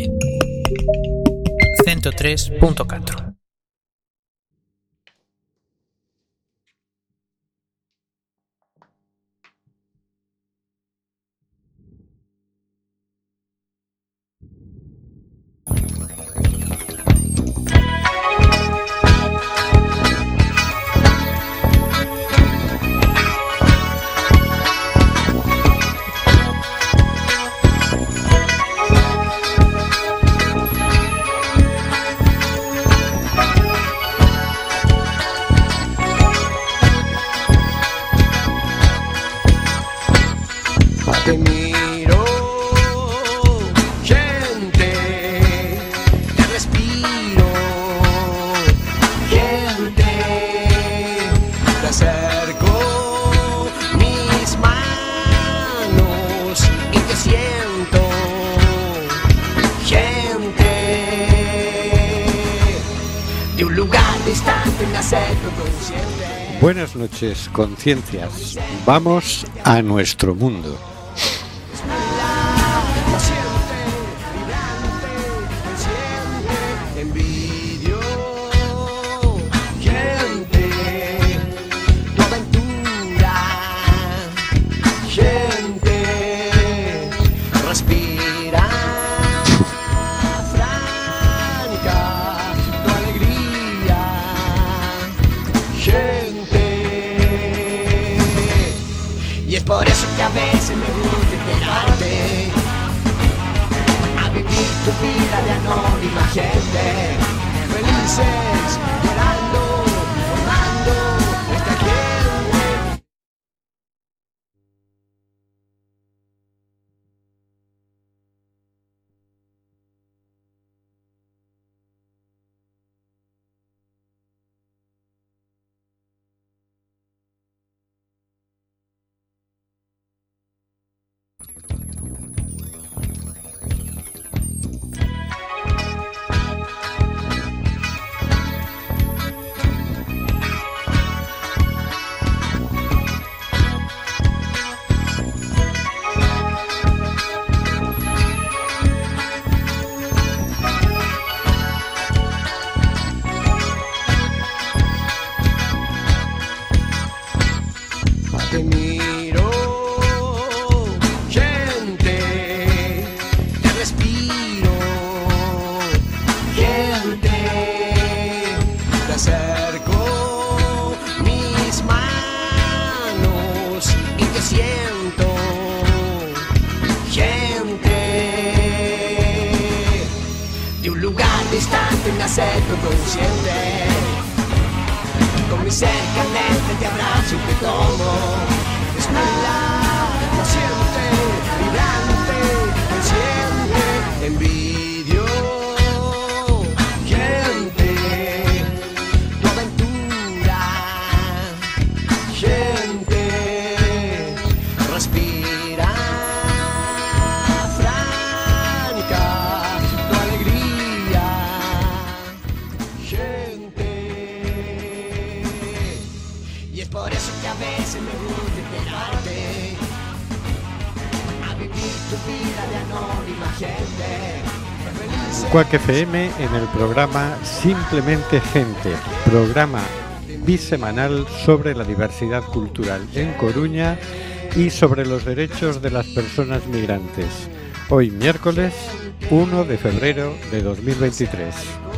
FM 103.4. Te miro, gente, te respiro, gente, te acerco mis manos y te siento, gente, de un lugar distante me acerco consciente. Buenas noches, conciencias. Vamos a nuestro mundo. Por eso que a veces me gusta esperarte a vivir tu vida de anónima gente, felices, llorando, formando esta gente. Te miro, gente, te respiro, gente, te acerco mis manos y te siento, gente, de un lugar distante me acerco consciente. Con mi cercanete te abrazo y te tomo. Es una naciente, vibrante, consciente, envidio, gente, tu aventura, gente, respira, franca, tu alegría, gente. Y es por eso que a veces me gusta esperarte a vivir tu vida de anónima gente. Quack FM en el programa Simplemente Gente, programa bisemanal sobre la diversidad cultural en Coruña y sobre los derechos de las personas migrantes. Hoy miércoles 1 de febrero de 2023.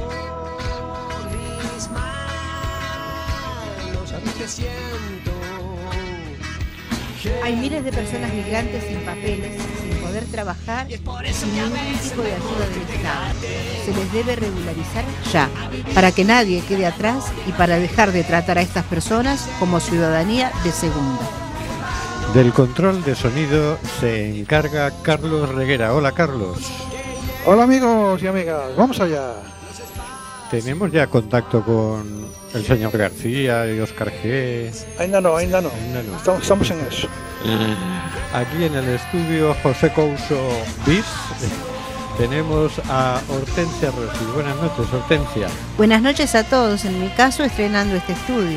Hay miles de personas migrantes sin papeles, sin poder trabajar y sin ningún tipo de ayuda del Estado. Se les debe regularizar ya, para que nadie quede atrás y para dejar de tratar a estas personas como ciudadanía de segunda. Del control de sonido se encarga Carlos Reguera. Hola, Carlos. Hola amigos y amigas, vamos allá. Tenemos ya contacto con el señor García y Óscar G. Ainda no. Estamos en eso. Aquí en el estudio José Couso Bis tenemos a Hortensia Rossi. Buenas noches, Hortensia. Buenas noches a todos, en mi caso estrenando este estudio.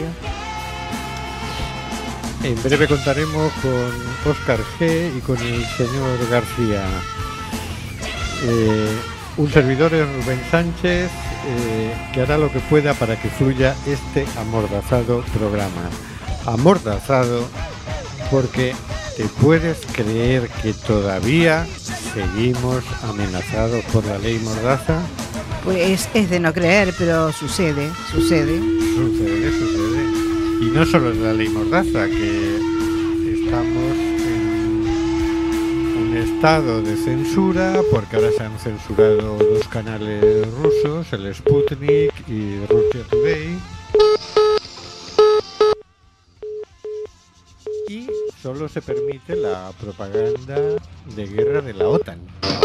En breve contaremos con Óscar G y con el señor García. Un servidor es Rubén Sánchez, que hará lo que pueda para que fluya este amordazado programa. Amordazado porque te puedes creer que todavía seguimos amenazados por la ley Mordaza. Pues es de no creer, pero sucede. Sucede. Y no solo es la ley Mordaza, que estamos en un estado de censura, porque ahora se han censurado 2 canales rusos, el Sputnik y Russia Today. Y solo se permite la propaganda de guerra de la OTAN.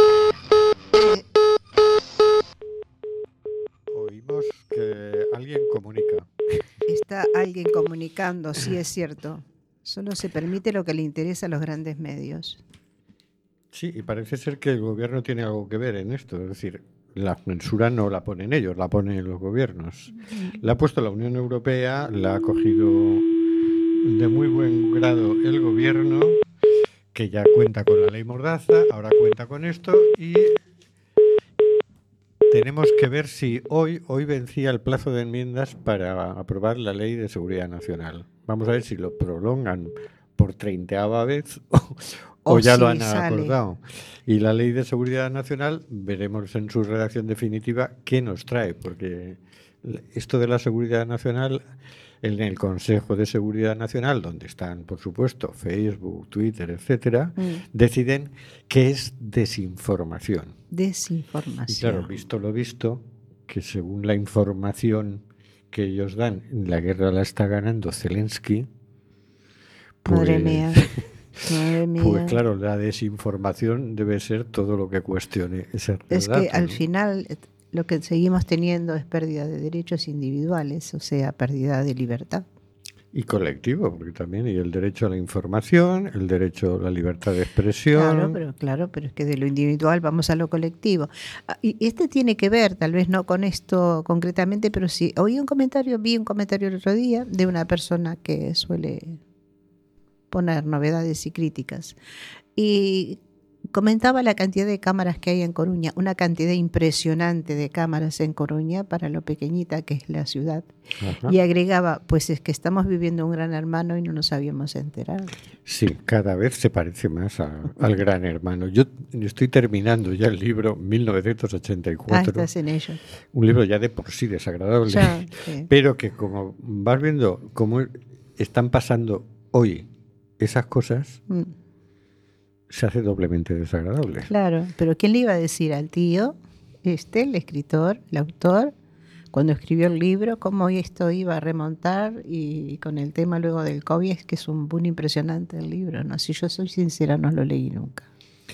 Oímos que alguien comunica. Está alguien comunicando, sí es cierto. Solo se permite lo que le interesa a los grandes medios. Sí, y parece ser que el gobierno tiene algo que ver en esto. Es decir, la censura no la ponen ellos, la ponen los gobiernos. La ha puesto la Unión Europea, la ha cogido de muy buen grado el gobierno, que ya cuenta con la ley Mordaza, ahora cuenta con esto, y tenemos que ver si hoy vencía el plazo de enmiendas para aprobar la ley de seguridad nacional. Vamos a ver si lo prolongan por 30ª vez o ya lo han acordado. Y la ley de seguridad nacional, veremos en su redacción definitiva qué nos trae, porque esto de la seguridad nacional, en el Consejo de Seguridad Nacional, donde están, por supuesto, Facebook, Twitter, etcétera, deciden que es desinformación. Desinformación. Y claro, visto lo visto, que según la información que ellos dan, la guerra la está ganando Zelensky. Pues, Madre mía. Pues claro, la desinformación debe ser todo lo que cuestione ese relato. Es que al final lo que seguimos teniendo es pérdida de derechos individuales, o sea, pérdida de libertad. Y colectivo, porque también hay el derecho a la información, el derecho a la libertad de expresión. Claro, pero es que de lo individual vamos a lo colectivo. Y este tiene que ver, tal vez no con esto concretamente, pero sí, vi un comentario el otro día de una persona que suele poner novedades y críticas. Y comentaba la cantidad de cámaras que hay en Coruña, una cantidad impresionante de cámaras en Coruña para lo pequeñita que es la ciudad. Ajá. Y agregaba, pues es que estamos viviendo un gran hermano y no nos habíamos enterado. Sí, cada vez se parece más al gran hermano. Yo estoy terminando ya el libro 1984. Estás en ello. Un libro ya de por sí desagradable, ya, sí. Pero que como vas viendo cómo están pasando hoy esas cosas, se hace doblemente desagradable. Claro, pero ¿quién le iba a decir al tío, el escritor, el autor, cuando escribió el libro, cómo esto iba a remontar? Y con el tema luego del COVID, es que es un boom impresionante el libro, ¿no? Si yo soy sincera, no lo leí nunca.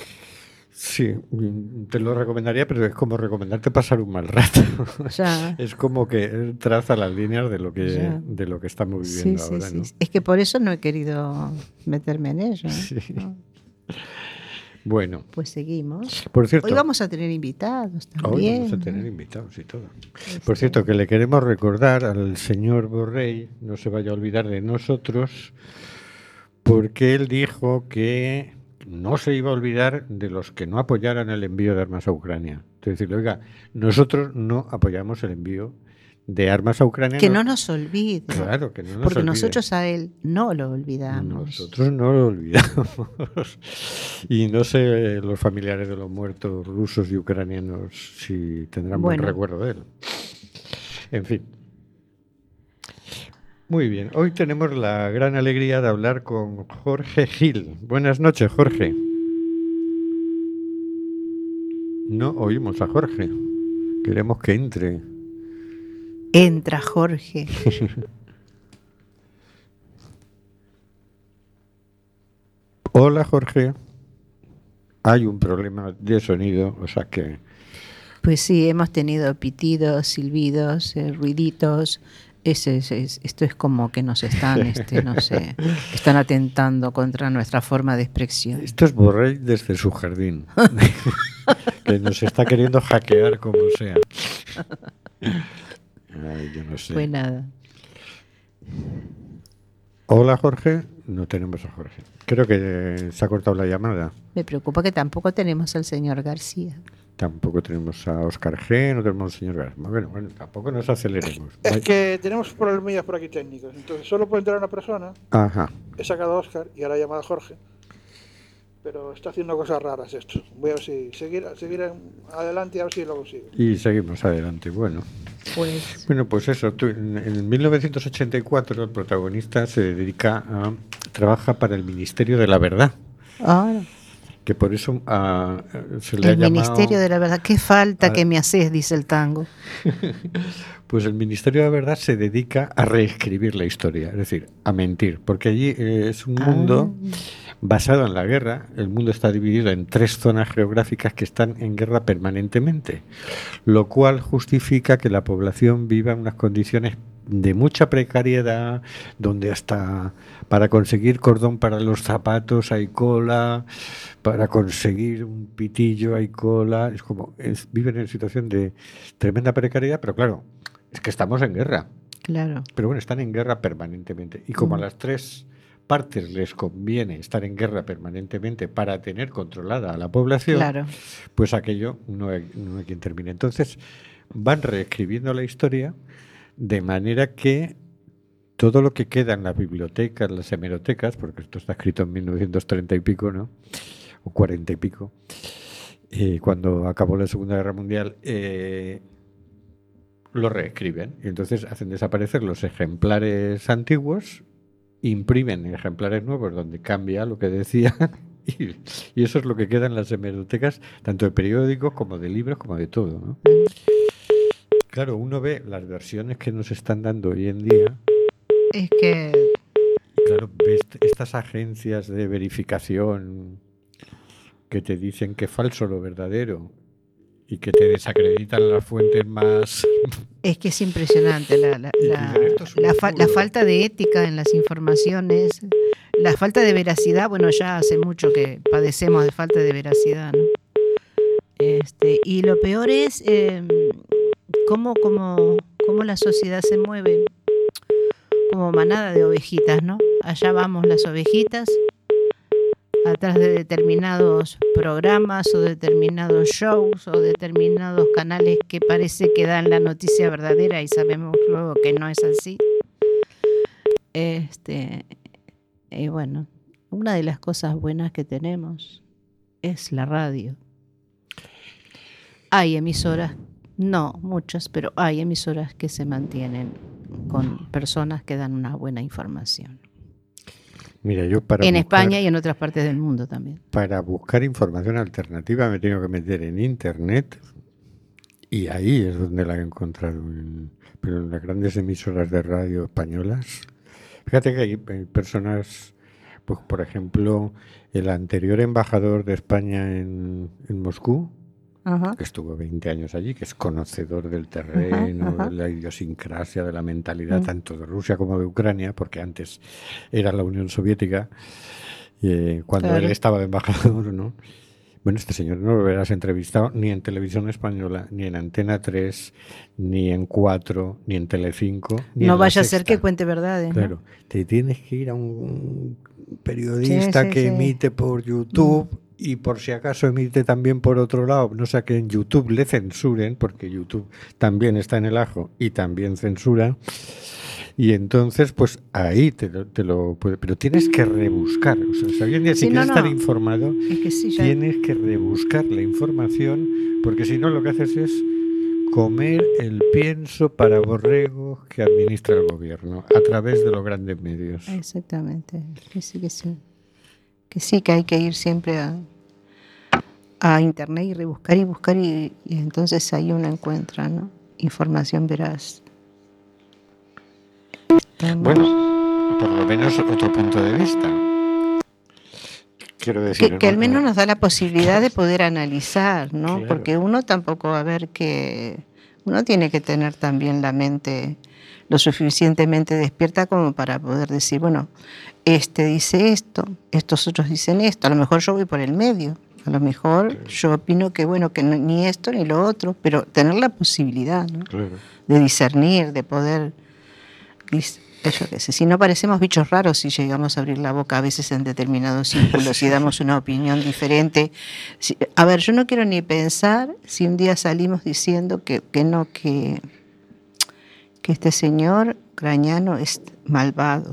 Sí, te lo recomendaría, pero es como recomendarte pasar un mal rato. Ya. Es como que traza las líneas de lo que estamos viviendo ahora, ¿no? Es que por eso no he querido meterme en ello, Sí. ¿no? Bueno, pues seguimos. Por cierto, hoy vamos a tener invitados también. Hoy vamos a tener invitados y todo. Por cierto, que le queremos recordar al señor Borrell, no se vaya a olvidar de nosotros, porque él dijo que no se iba a olvidar de los que no apoyaran el envío de armas a Ucrania. Entonces, decirle, oiga, nosotros no apoyamos el envío de armas a Ucrania. Que no nos olvide. Claro, que no nos olvide. Porque nosotros a él no lo olvidamos. Nosotros no lo olvidamos. Y no sé los familiares de los muertos rusos y ucranianos si tendrán buen recuerdo de él. En fin. Muy bien. Hoy tenemos la gran alegría de hablar con Jorge Gil. Buenas noches, Jorge. No oímos a Jorge. Queremos que entre. Entra, Jorge. Hola, Jorge. Hay un problema de sonido, o sea que... Pues sí, hemos tenido pitidos, silbidos, ruiditos. Esto es como que nos están, no sé, están atentando contra nuestra forma de expresión. Esto es Borrell desde su jardín, que nos está queriendo hackear como sea. Ay, yo no sé. Pues nada. Hola, Jorge. No tenemos a Jorge. Creo que se ha cortado la llamada. Me preocupa que tampoco tenemos al señor García. Tampoco tenemos a Óscar G, no tenemos al señor Garzma. Bueno, tampoco nos aceleremos. Es que tenemos problemillas por aquí técnicos. Entonces solo puede entrar una persona. Ajá. He sacado a Óscar y ahora he llamado a Jorge. Pero está haciendo cosas raras esto. Voy a ver si seguir adelante y a ver si lo consigo. Y seguimos adelante. Bueno, pues eso. En 1984 el protagonista trabaja para el Ministerio de la Verdad. Ah. Que por eso se le ha llamado... El Ministerio de la Verdad. ¿Qué falta que me haces? Dice el tango. Pues el Ministerio de la Verdad se dedica a reescribir la historia, es decir, a mentir, porque allí es un mundo basado en la guerra. El mundo está dividido en 3 zonas geográficas que están en guerra permanentemente, lo cual justifica que la población viva en unas condiciones de mucha precariedad, donde hasta para conseguir cordón para los zapatos hay cola, para conseguir un pitillo hay cola. Viven en situación de tremenda precariedad, pero claro, es que estamos en guerra. Claro. Pero bueno, están en guerra permanentemente. Y como a las 3 partes les conviene estar en guerra permanentemente para tener controlada a la población, claro, pues aquello no hay quien termine. Entonces van reescribiendo la historia de manera que todo lo que queda en las bibliotecas, las hemerotecas, porque esto está escrito en 1930 y pico, ¿no? O 40 y pico, cuando acabó la Segunda Guerra Mundial, lo reescriben. Y entonces hacen desaparecer los ejemplares antiguos, imprimen ejemplares nuevos donde cambia lo que decía, y eso es lo que queda en las hemerotecas, tanto de periódicos como de libros, como de todo, ¿no? Claro, uno ve las versiones que nos están dando hoy en día. Es que... Claro, ves estas agencias de verificación que te dicen que es falso lo verdadero y que te desacreditan las fuentes más... Es que es impresionante la falta de ética en las informaciones, la falta de veracidad. Bueno, ya hace mucho que padecemos de falta de veracidad, ¿no? Y lo peor es... cómo la sociedad se mueve como manada de ovejitas, ¿no? Allá vamos las ovejitas atrás de determinados programas o determinados shows o determinados canales que parece que dan la noticia verdadera y sabemos luego que no es así. Y bueno, una de las cosas buenas que tenemos es la radio. Hay emisoras, no muchas, pero hay emisoras que se mantienen con personas que dan una buena información. Mira, yo en España y en otras partes del mundo también. Para buscar información alternativa me tengo que meter en internet y ahí es donde la he encontrado. Pero en las grandes emisoras de radio españolas, fíjate que hay personas, pues por ejemplo, el anterior embajador de España en Moscú, Ajá. que estuvo 20 años allí, que es conocedor del terreno, Ajá. de la idiosincrasia, de la mentalidad, tanto de Rusia como de Ucrania, porque antes era la Unión Soviética, cuando Claro. él estaba de embajador, ¿no? Bueno, este señor no lo verás entrevistado ni en Televisión Española, ni en Antena 3, ni en 4, ni en Telecinco. Ni No en vaya La a ser Sexta. que cuente verdades, ¿no? Claro, te tienes que ir a un periodista Sí, que sí. emite por YouTube y por si acaso emite también por otro lado, no sea que en YouTube le censuren, porque YouTube también está en el ajo y también censura. Y entonces, pues ahí te lo puede, pero tienes que rebuscar. O sea, si alguien si Sí, quieres no. estar informado, Es que sí, ya. tienes que rebuscar la información, porque si no lo que haces es comer el pienso para borregos que administra el gobierno a través de los grandes medios. Exactamente. Que sí. Que sí, que hay que ir siempre a internet y rebuscar y buscar y entonces ahí uno encuentra, ¿no? Información veraz. Bueno, por lo menos otro punto de vista. Quiero decir, que al menos nos da la posibilidad de poder analizar, ¿no? Claro. Porque uno tampoco va a ver que uno tiene que tener también la mente lo suficientemente despierta como para poder decir, bueno, este dice esto, estos otros dicen esto, a lo mejor yo voy por el medio, a lo mejor yo opino que bueno, que no, ni esto ni lo otro, pero tener la posibilidad, ¿no? Claro. De discernir, de poder Yo qué sé, si no parecemos bichos raros si llegamos a abrir la boca a veces en determinados círculos y damos una opinión diferente. A ver, yo no quiero ni pensar si un día salimos diciendo que este señor Grañano es malvado.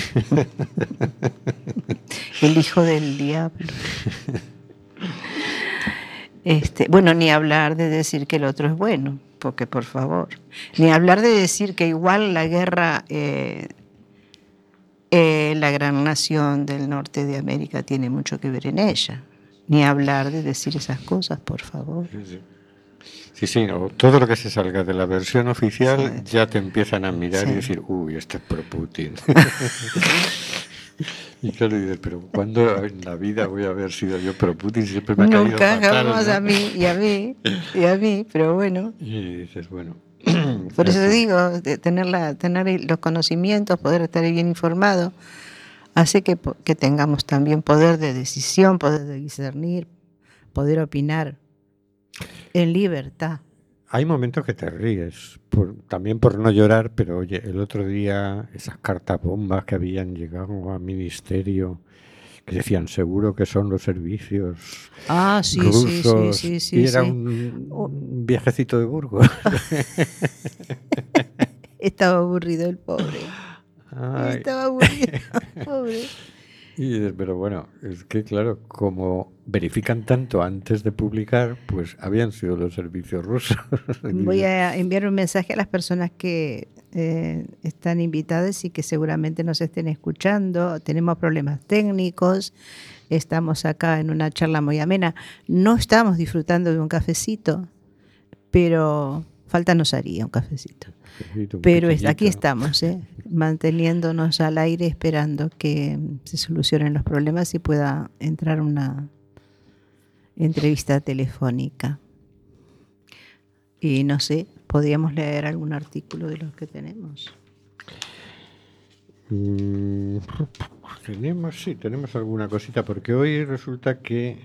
El hijo del diablo. Bueno, ni hablar de decir que el otro es bueno, porque por favor. Ni hablar de decir que igual la guerra, la gran nación del norte de América tiene mucho que ver en ella. Ni hablar de decir esas cosas, por favor. Sí, no, todo lo que se salga de la versión oficial ya te empiezan a mirar y decir, uy, este es pro Putin. Y claro, dices, pero ¿cuándo en la vida voy a haber sido yo pro Putin? Siempre me ha caído fatal, jamás, ¿no? a mí, pero bueno. Y dices, bueno. Por eso digo, tener los conocimientos, poder estar bien informado, hace que tengamos también poder de decisión, poder de discernir, poder opinar en libertad. Hay momentos que te ríes, también por no llorar, pero oye, el otro día esas cartas bombas que habían llegado al ministerio, que decían seguro que son los servicios rusos, sí, y era un viajecito de Burgos. Estaba aburrido el pobre. Ay. Estaba aburrido, pobre. Pero bueno, es que claro, como verifican tanto antes de publicar, pues habían sido los servicios rusos. Voy a enviar un mensaje a las personas que están invitadas y que seguramente nos estén escuchando. Tenemos problemas técnicos, estamos acá en una charla muy amena. No estamos disfrutando de un cafecito, pero falta nos haría un cafecito. Pero aquí estamos, manteniéndonos al aire, esperando que se solucionen los problemas y pueda entrar una entrevista telefónica. Y no sé, ¿podríamos leer algún artículo de los que tenemos? Tenemos alguna cosita, porque hoy resulta que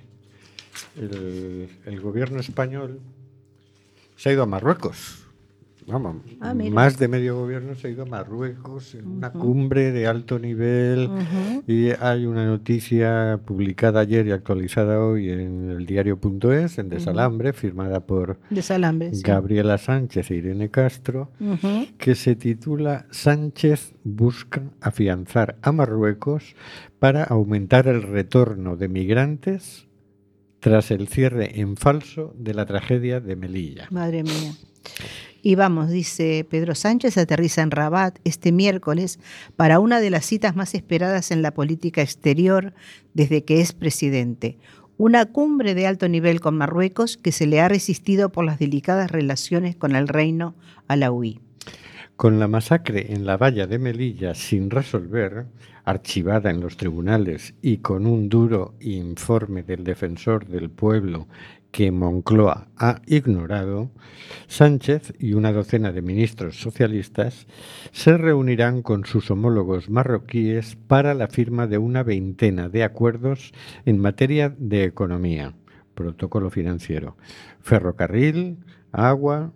el gobierno español se ha ido a Marruecos. Vamos, más de medio gobierno se ha ido a Marruecos en una cumbre de alto nivel, y hay una noticia publicada ayer y actualizada hoy en el diario.es, en Desalambre, firmada por Gabriela Sánchez e Irene Castro, que se titula Sánchez busca afianzar a Marruecos para aumentar el retorno de migrantes tras el cierre en falso de la tragedia de Melilla. Madre mía. Y vamos, dice Pedro Sánchez, aterriza en Rabat este miércoles para una de las citas más esperadas en la política exterior desde que es presidente. Una cumbre de alto nivel con Marruecos que se le ha resistido por las delicadas relaciones con el reino alauí. Con la masacre en la valla de Melilla sin resolver, archivada en los tribunales y con un duro informe del defensor del pueblo que Moncloa ha ignorado, Sánchez y una docena de ministros socialistas se reunirán con sus homólogos marroquíes para la firma de una veintena de acuerdos en materia de economía, protocolo financiero, ferrocarril, agua.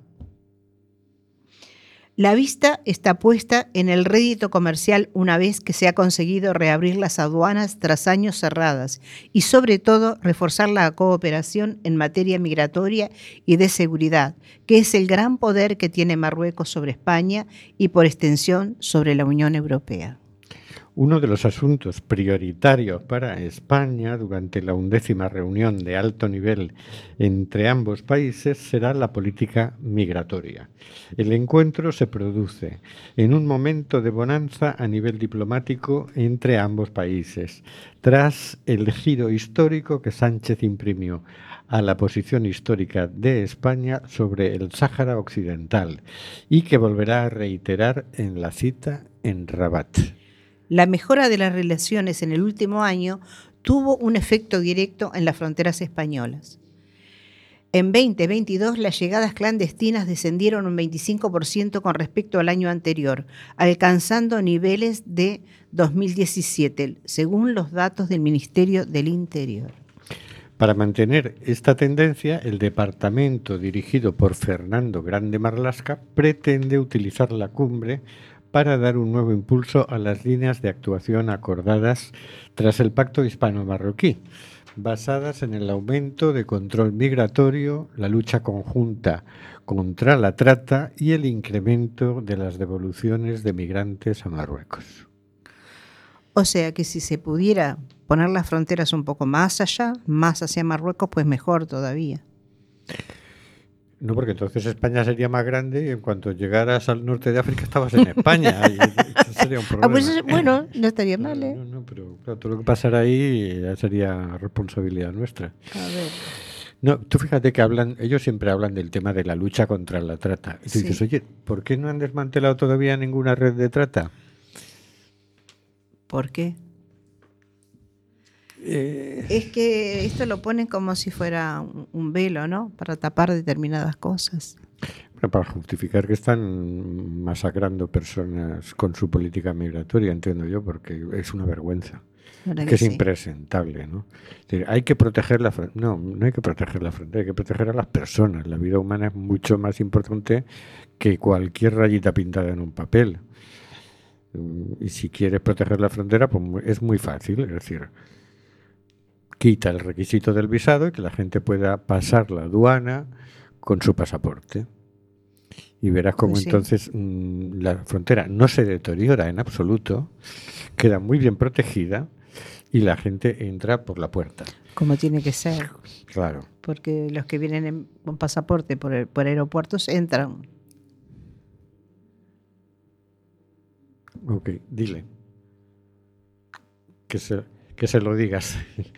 La vista está puesta en el rédito comercial una vez que se ha conseguido reabrir las aduanas tras años cerradas y, sobre todo, reforzar la cooperación en materia migratoria y de seguridad, que es el gran poder que tiene Marruecos sobre España y, por extensión, sobre la Unión Europea. Uno de los asuntos prioritarios para España durante la 11ª reunión de alto nivel entre ambos países será la política migratoria. El encuentro se produce en un momento de bonanza a nivel diplomático entre ambos países, tras el giro histórico que Sánchez imprimió a la posición histórica de España sobre el Sáhara Occidental y que volverá a reiterar en la cita en Rabat. La mejora de las relaciones en el último año tuvo un efecto directo en las fronteras españolas. En 2022, las llegadas clandestinas descendieron un 25% con respecto al año anterior, alcanzando niveles de 2017, según los datos del Ministerio del Interior. Para mantener esta tendencia, el departamento dirigido por Fernando Grande Marlaska pretende utilizar la cumbre para dar un nuevo impulso a las líneas de actuación acordadas tras el Pacto Hispano-Marroquí, basadas en el aumento de control migratorio, la lucha conjunta contra la trata y el incremento de las devoluciones de migrantes a Marruecos. O sea que si se pudiera poner las fronteras un poco más allá, más hacia Marruecos, pues mejor todavía. No, porque entonces España sería más grande y en cuanto llegaras al norte de África estabas en España. Y eso sería un problema. Pues, bueno, no estaría mal, ¿eh? No, pero claro, todo lo que pasara ahí ya sería responsabilidad nuestra. A ver. No, tú fíjate que ellos siempre hablan del tema de la lucha contra la trata. Y tú dices, oye, ¿por qué no han desmantelado todavía ninguna red de trata? ¿Por qué? Es que esto lo ponen como si fuera un velo, ¿no? Para tapar determinadas cosas. Bueno, para justificar que están masacrando personas con su política migratoria, entiendo yo, porque es una vergüenza. Que es impresentable, ¿no? Es decir, hay que proteger la frontera. No hay que proteger la frontera, hay que proteger a las personas. La vida humana es mucho más importante que cualquier rayita pintada en un papel. Y si quieres proteger la frontera, pues es muy fácil, es decir, quita el requisito del visado y que la gente pueda pasar la aduana con su pasaporte. Y verás cómo entonces la frontera no se deteriora en absoluto, queda muy bien protegida y la gente entra por la puerta. Como tiene que ser. Claro. Porque los que vienen con pasaporte por aeropuertos entran. Ok, dile. Que se lo digas.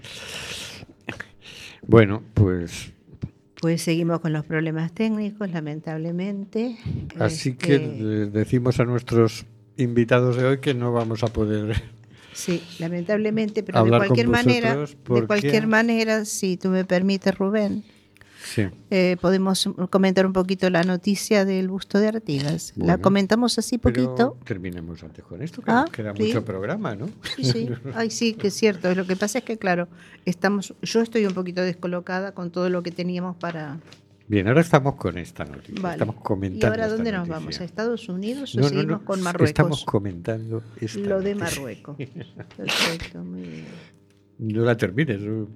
Bueno, pues seguimos con los problemas técnicos, lamentablemente. Así que decimos a nuestros invitados de hoy que no vamos a poder. Sí, lamentablemente, pero de cualquier manera, si tú me permites, Rubén, sí. Podemos comentar un poquito la noticia del busto de Artigas. Bueno, la comentamos así poquito. Pero terminemos antes con esto, que nos queda mucho programa, ¿no? Sí. Ay, sí, que es cierto. Lo que pasa es que, claro, yo estoy un poquito descolocada con todo lo que teníamos para... Bien, ahora estamos con esta noticia. Vale. Estamos comentando. ¿Y ahora dónde nos vamos? ¿A Estados Unidos o seguimos con Marruecos? Estamos comentando lo de Marruecos. Perfecto, muy bien. No la termines.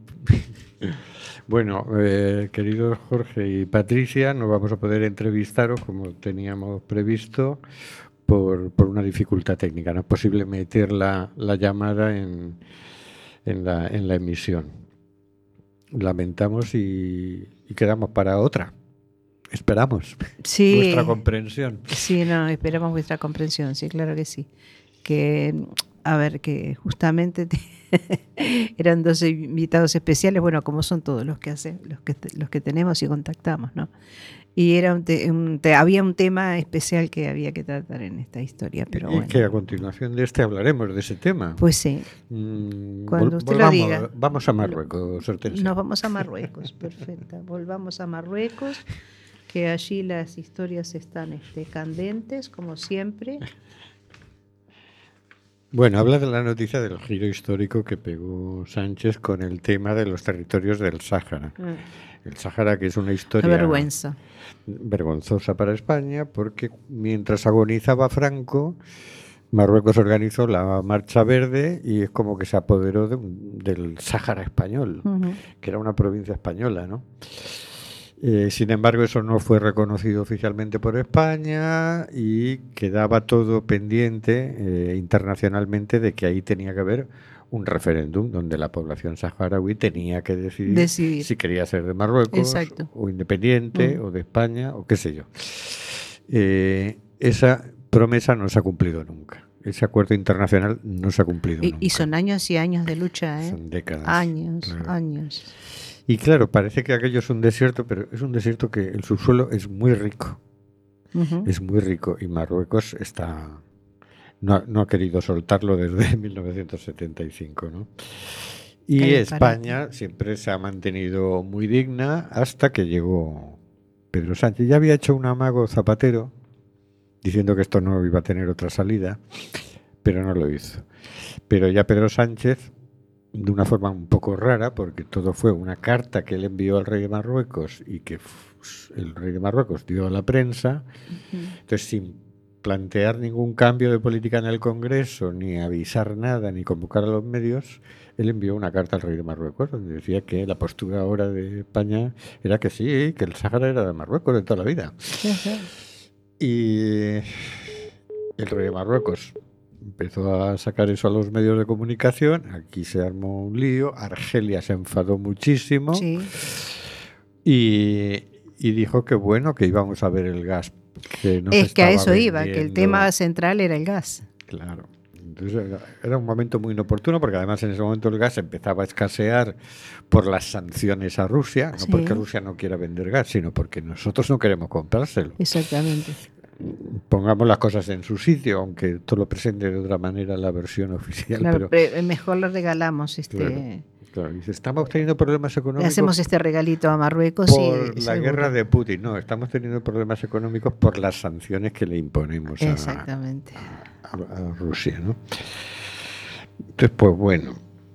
Bueno, queridos Jorge y Patricia, no vamos a poder entrevistaros como teníamos previsto por una dificultad técnica. No es posible meter la llamada en la emisión. Lamentamos y quedamos para otra. Esperamos vuestra comprensión. Sí, esperamos vuestra comprensión, sí, claro que sí. Que justamente eran 2 invitados especiales, bueno, como son todos los que tenemos y contactamos, ¿no? Y había un tema especial que había que tratar en esta historia, pero bueno. Y que a continuación de hablaremos de ese tema. Pues sí. Cuando usted lo diga. Vamos a Marruecos, Hortensia. Nos vamos a Marruecos, perfecto. Volvamos a Marruecos, que allí las historias están candentes, como siempre. Bueno, habla de la noticia del giro histórico que pegó Sánchez con el tema de los territorios del Sáhara. El Sáhara, que es una historia vergonzosa para España, porque mientras agonizaba Franco, Marruecos organizó la Marcha Verde y es como que se apoderó del Sáhara español, que era una provincia española, ¿no? Sin embargo, eso no fue reconocido oficialmente por España y quedaba todo pendiente internacionalmente de que ahí tenía que haber un referéndum donde la población saharaui tenía que decidir si quería ser de Marruecos o independiente o de España o qué sé yo. Esa promesa no se ha cumplido nunca. Ese acuerdo internacional no se ha cumplido nunca. Y son años y años de lucha, ¿eh? Son décadas. Años. Y claro, parece que aquello es un desierto, pero es un desierto que el subsuelo es muy rico. Es muy rico y Marruecos no ha querido soltarlo desde 1975, ¿no? Y España siempre se ha mantenido muy digna hasta que llegó Pedro Sánchez. Ya había hecho un amago Zapatero diciendo que esto no iba a tener otra salida, pero no lo hizo. Pero ya Pedro Sánchez, de una forma un poco rara, porque todo fue una carta que él envió al rey de Marruecos y que el rey de Marruecos dio a la prensa. Entonces, sin plantear ningún cambio de política en el Congreso, ni avisar nada, ni convocar a los medios, él envió una carta al rey de Marruecos donde decía que la postura ahora de España era que sí, que el Sáhara era de Marruecos de toda la vida. Y el rey de Marruecos empezó a sacar eso a los medios de comunicación, aquí se armó un lío, Argelia se enfadó muchísimo y dijo que bueno, que íbamos a ver el gas. Es que a eso iba, que el tema central era el gas. Claro. Entonces era un momento muy inoportuno porque además en ese momento el gas empezaba a escasear por las sanciones a Rusia, no porque Rusia no quiera vender gas, sino porque nosotros no queremos comprárselo. Exactamente. Pongamos las cosas en su sitio, aunque todo lo presente de otra manera la versión oficial. Claro, pero mejor le regalamos Claro, dice, estamos teniendo problemas económicos. Le hacemos este regalito a Marruecos por la guerra de Putin. No, estamos teniendo problemas económicos por las sanciones que le imponemos a Rusia, ¿no? Entonces, pues bueno,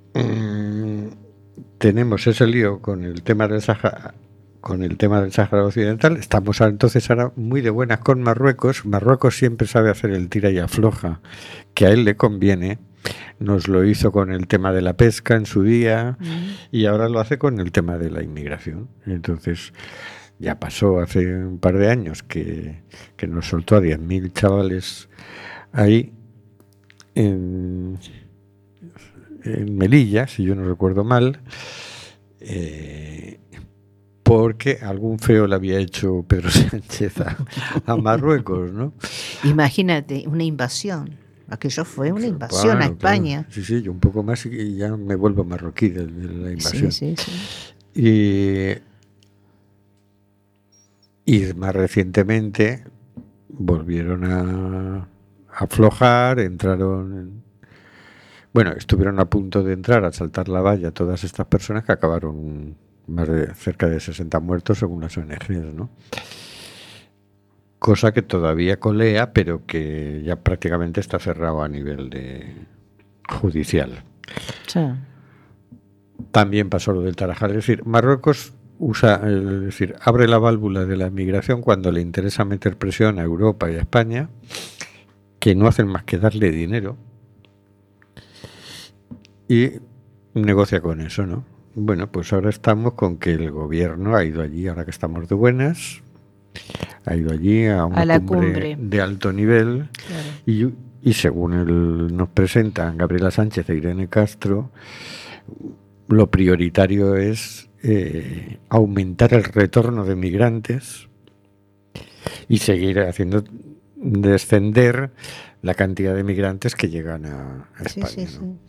tenemos ese lío con el tema del Sáhara. Con el tema del Sáhara Occidental, estamos entonces ahora muy de buenas con Marruecos. Marruecos siempre sabe hacer el tira y afloja, que a él le conviene. Nos lo hizo con el tema de la pesca en su día y ahora lo hace con el tema de la inmigración. Entonces, ya pasó hace un par de años que nos soltó a 10.000 chavales ahí en Melilla, si yo no recuerdo mal, porque algún feo le había hecho Pedro Sánchez a Marruecos, ¿no? Imagínate, una invasión. Aquello fue una invasión a España. Claro. Sí, yo un poco más y ya me vuelvo marroquí de la invasión. Sí. Y más recientemente volvieron a aflojar, estuvieron a punto de entrar a saltar la valla todas estas personas que acabaron cerca de 60 muertos según las ONGs, ¿no? Cosa que todavía colea, pero que ya prácticamente está cerrado a nivel judicial. Sí. También pasó lo del Tarajal. Es decir, Marruecos abre la válvula de la migración cuando le interesa meter presión a Europa y a España, que no hacen más que darle dinero, y negocia con eso, ¿no? Bueno, pues ahora estamos con que el gobierno ha ido allí, ahora que estamos de buenas, ha ido allí a una cumbre de alto nivel, claro. Y según nos presentan Gabriela Sánchez e Irene Castro, lo prioritario es aumentar el retorno de migrantes y seguir haciendo descender la cantidad de migrantes que llegan a España.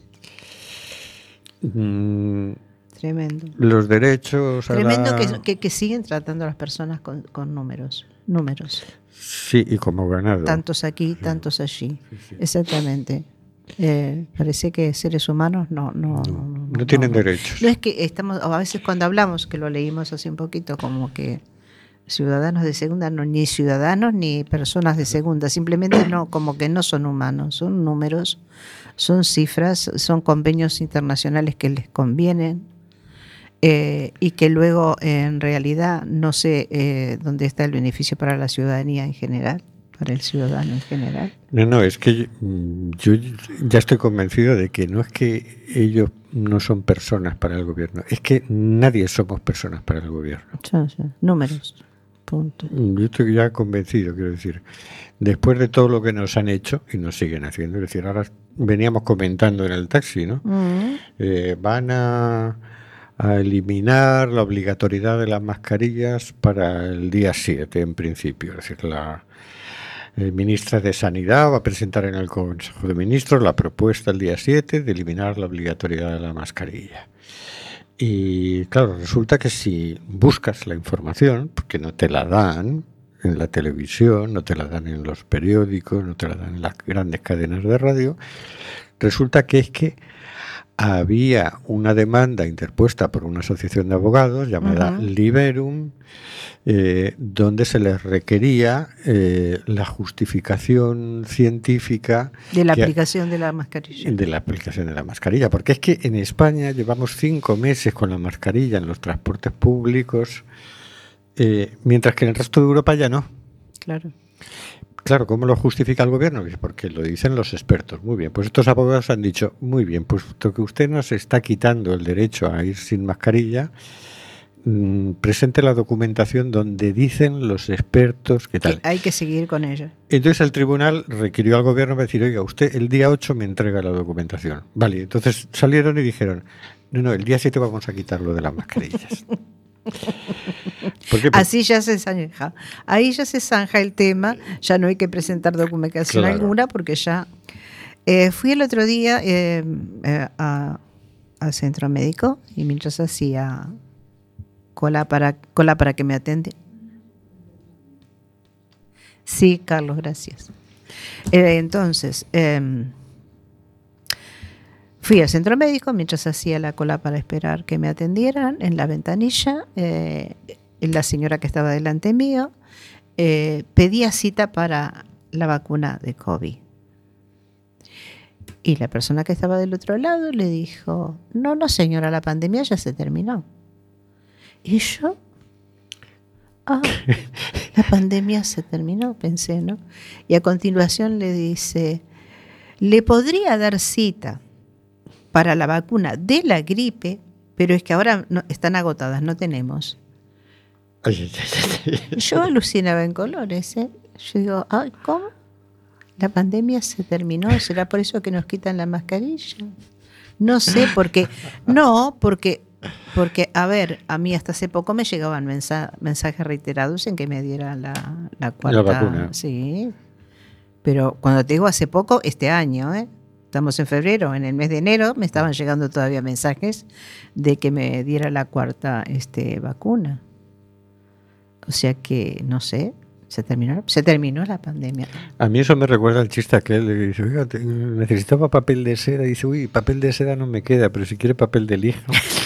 ¿No? Tremendo. Los derechos... Tremendo que siguen tratando a las personas con números. Sí, y como ganado. Tantos aquí, tantos allí. Sí. Exactamente. Parece que seres humanos no tienen derechos. No es que a veces cuando hablamos, que lo leímos hace un poquito, como que ciudadanos de segunda, no, ni ciudadanos ni personas de segunda, simplemente no, como que no son humanos, son números, son cifras, son convenios internacionales que les convienen. Y que luego en realidad no sé dónde está el beneficio para la ciudadanía en general, para el ciudadano en general. No, es que yo ya estoy convencido de que no es que ellos no son personas para el gobierno, es que nadie somos personas para el gobierno. Sí. Números, punto. Yo estoy ya convencido, quiero decir, después de todo lo que nos han hecho y nos siguen haciendo, es decir, ahora veníamos comentando en el taxi, ¿no? Van a eliminar la obligatoriedad de las mascarillas para el día 7, en principio. Es decir, la ministra de Sanidad va a presentar en el Consejo de Ministros la propuesta el día 7 de eliminar la obligatoriedad de la mascarilla. Y claro, resulta que si buscas la información, porque no te la dan en la televisión, no te la dan en los periódicos, no te la dan en las grandes cadenas de radio, resulta que es que había una demanda interpuesta por una asociación de abogados llamada Liberum, donde se les requería la justificación científica de la aplicación de la mascarilla. De la aplicación de la mascarilla, porque es que en España llevamos 5 meses con la mascarilla en los transportes públicos, mientras que en el resto de Europa ya no. Claro, claro, ¿cómo lo justifica el gobierno? Porque lo dicen los expertos. Muy bien, pues estos abogados han dicho, muy bien, puesto que usted nos está quitando el derecho a ir sin mascarilla, presente la documentación donde dicen los expertos que tal. Que hay que seguir con ello. Entonces el tribunal requirió al gobierno para decir, oiga, usted el día 8 me entrega la documentación. Vale, entonces salieron y dijeron, no, el día 7 vamos a quitar lo de las mascarillas. ¿Por qué? Así ya se zanja. Ahí ya se zanja el tema, ya no hay que presentar documentación alguna porque ya... fui el otro día al centro médico y mientras hacía cola para que me atiende. Sí, Carlos, gracias. Entonces, fui al centro médico mientras hacía la cola para esperar que me atendieran. En la ventanilla, la señora que estaba delante mío pedía cita para la vacuna de COVID. Y la persona que estaba del otro lado le dijo, no señora, la pandemia ya se terminó. Y yo, la pandemia se terminó, pensé, ¿no? Y a continuación le dice, le podría dar cita para la vacuna de la gripe, pero es que ahora no, están agotadas, no tenemos. Yo alucinaba en colores, ¿eh? Yo digo, ¿cómo? La pandemia se terminó, ¿será por eso que nos quitan la mascarilla? No sé, porque, a ver, a mí hasta hace poco me llegaban mensajes reiterados en que me diera la cuarta vacuna. Sí, pero cuando te digo hace poco, este año, estamos en febrero, en el mes de enero me estaban llegando todavía mensajes de que me diera la cuarta vacuna. O sea que, no sé, se terminó la pandemia. A mí eso me recuerda al chiste aquel que dice, oiga, necesitaba papel de seda. Y dice, uy, papel de seda no me queda, pero si quiere papel de lija.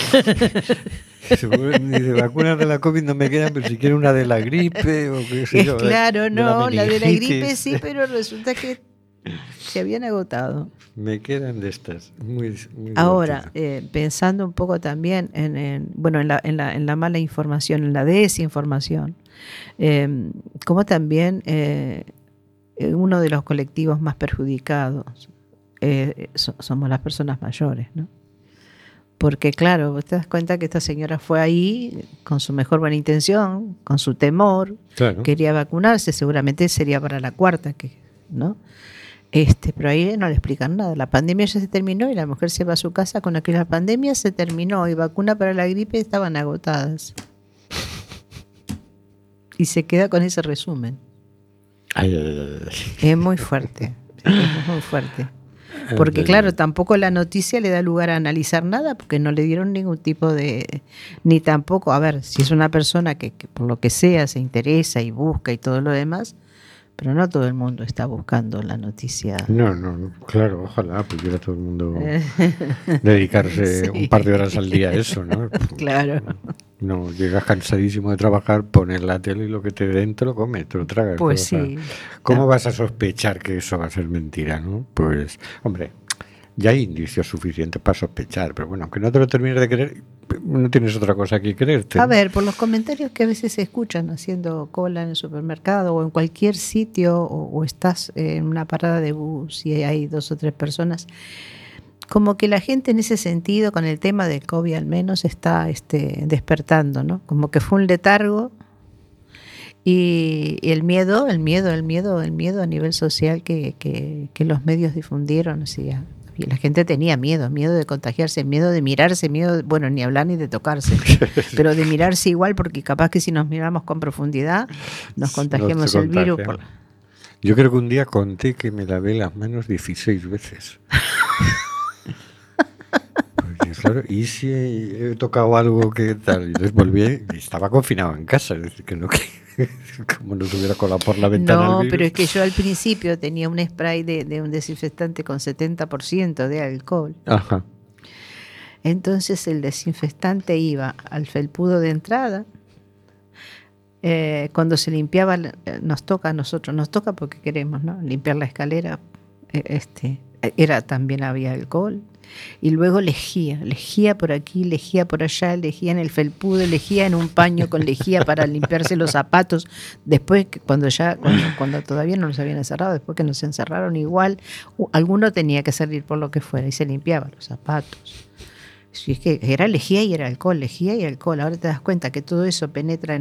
Dice, vacunas de la COVID no me quedan, pero si quiere una de la gripe o qué sé yo. Claro, no, la de la meningitis. gripe sí, pero resulta que se habían agotado. Me quedan de estas. Muy Ahora, pensando un poco también en la mala información, en la desinformación, como también uno de los colectivos más perjudicados somos las personas mayores, ¿no? Porque claro, vos te das cuenta que esta señora fue ahí con su mejor buena intención, con su temor, claro. Quería vacunarse, seguramente sería para la cuarta, ¿no? Pero ahí no le explican nada. La pandemia ya se terminó y la mujer se va a su casa con aquella pandemia se terminó y vacuna para la gripe estaban agotadas. Y se queda con ese resumen. Es muy fuerte. Es muy fuerte. Porque claro, tampoco la noticia le da lugar a analizar nada porque no le dieron ningún tipo de... Ni tampoco, a ver, si es una persona que por lo que sea se interesa y busca y todo lo demás, pero no todo el mundo está buscando la noticia. No, claro, ojalá pudiera todo el mundo dedicarse un par de horas al día a eso, ¿no? Claro. No, llegas cansadísimo de trabajar, pones la tele y lo que te den te lo comes, te lo tragas. Pues sí. Sí. ¿Cómo vas a sospechar que eso va a ser mentira, no? Pues, hombre, ya hay indicios suficientes para sospechar, pero bueno, aunque no te lo termines de creer, no tienes otra cosa que creerte. A ver, por los comentarios que a veces se escuchan haciendo cola en el supermercado o en cualquier sitio o estás en una parada de bus y hay 2 o 3 personas, como que la gente en ese sentido, con el tema del COVID al menos, está despertando, ¿no? Como que fue un letargo y el miedo a nivel social que los medios difundieron, o sea, y la gente tenía miedo de contagiarse, miedo de mirarse, bueno, ni hablar ni de tocarse, pero de mirarse igual, porque capaz que si nos miramos con profundidad nos contagiamos el virus. Yo creo que un día conté que me lavé las manos 16 veces. Porque, claro, y si he tocado algo que tal, y después volví y estaba confinado en casa, es decir, que no, que como no se hubiera colado por la ventana. No, pero es que yo al principio tenía un spray de un desinfectante con 70% de alcohol. Ajá. Entonces el desinfectante iba al felpudo de entrada. Cuando se limpiaba, nos toca porque queremos, ¿no? Limpiar la escalera. también había alcohol. Y luego lejía por aquí, lejía por allá, lejía en el felpudo, lejía en un paño con lejía para limpiarse los zapatos. Después, cuando todavía no los habían encerrado, después que nos encerraron igual, alguno tenía que salir por lo que fuera y se limpiaba los zapatos. Si es que era lejía y era alcohol, lejía y alcohol. Ahora te das cuenta que todo eso penetra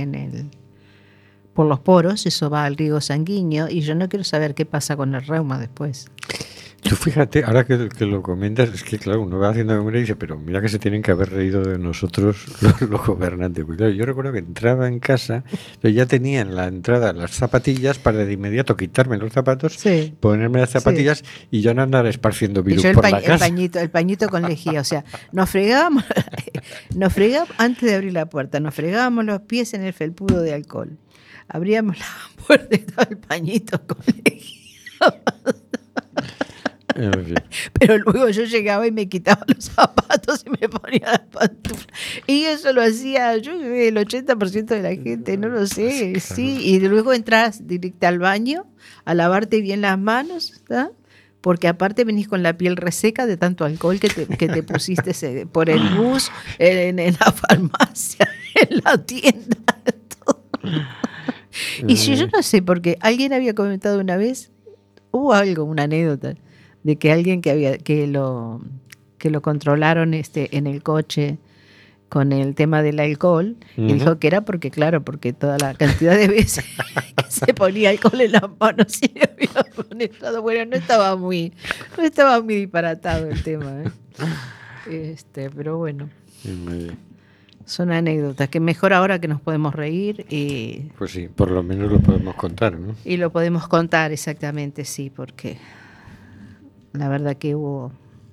por los poros, eso va al riego sanguíneo, y yo no quiero saber qué pasa con el reuma después. Tú fíjate, ahora que lo comentas, es que claro, uno va haciendo memoria y dice, pero mira que se tienen que haber reído de nosotros los gobernantes. Porque claro, yo recuerdo que entraba en casa, pero ya tenía en la entrada las zapatillas para de inmediato quitarme los zapatos, sí, ponerme las zapatillas, sí, y yo no andar esparciendo virus yo por la casa. El pañito con lejía, o sea, nos fregábamos antes de abrir la puerta, nos fregábamos los pies en el felpudo de alcohol. Abríamos la puerta y estaba el pañito con lejía. Pero luego yo llegaba y me quitaba los zapatos y me ponía las pantuflas. Y eso lo hacía yo, el 80% de la gente, no lo sé, claro. Sí. Y luego entras directo al baño a lavarte bien las manos, ¿tá? Porque aparte venís con la piel reseca de tanto alcohol que te pusiste por el bus, en la farmacia, en la tienda, todo. Y si yo no sé, porque alguien había comentado una vez, hubo una anécdota, de que alguien que lo controlaron en el coche con el tema del alcohol, y dijo que era porque toda la cantidad de veces que se ponía alcohol en las manos y le había penetrado. Bueno, no estaba muy disparatado el tema, pero bueno. Son anécdotas que mejor ahora que nos podemos reír y... Pues sí, por lo menos lo podemos contar, ¿no? Y lo podemos contar, exactamente, sí, porque la verdad que hubo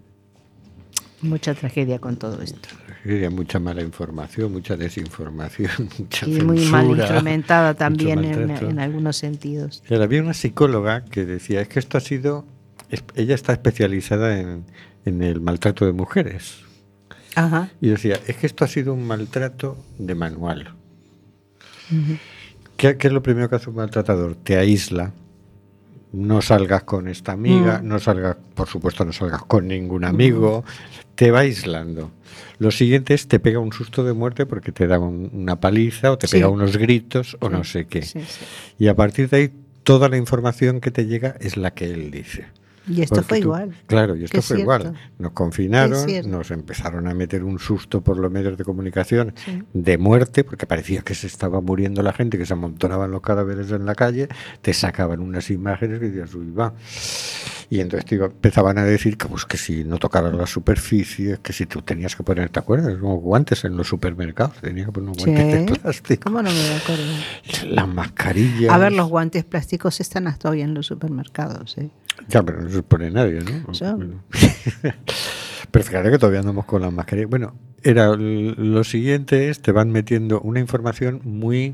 mucha tragedia con todo esto. Mucha mala información, mucha desinformación, mucha y censura, muy mal instrumentada también en algunos sentidos. Pero había una psicóloga que decía, es que esto ha sido... Ella está especializada en el maltrato de mujeres. Ajá. Y decía, es que esto ha sido un maltrato de manual. Uh-huh. ¿Qué es lo primero que hace un maltratador? Te aísla. No salgas con esta amiga, no salgas con ningún amigo, te va aislando. Lo siguiente es, te pega un susto de muerte porque te da una paliza o te pega unos gritos o no sé qué. Sí. Y a partir de ahí, toda la información que te llega es la que él dice. Y esto fue igual. Claro, y esto fue igual. Nos confinaron, nos empezaron a meter un susto por los medios de comunicación de muerte, porque parecía que se estaba muriendo la gente, que se amontonaban los cadáveres en la calle, te sacaban unas imágenes que decías, uy, va. Y entonces empezaban a decir que si no tocaras las superficies, que si tú tenías que poner, ¿te acuerdas? Unos guantes en los supermercados, tenías que poner unos guantes de plástico. ¿Cómo no me acuerdo? Las mascarillas. A ver, los guantes plásticos están hasta hoy en los supermercados, Ya, pero no se pone nadie, ¿no? Bueno. Pero fíjate que todavía andamos con las mascarillas. Bueno, lo siguiente te van metiendo una información muy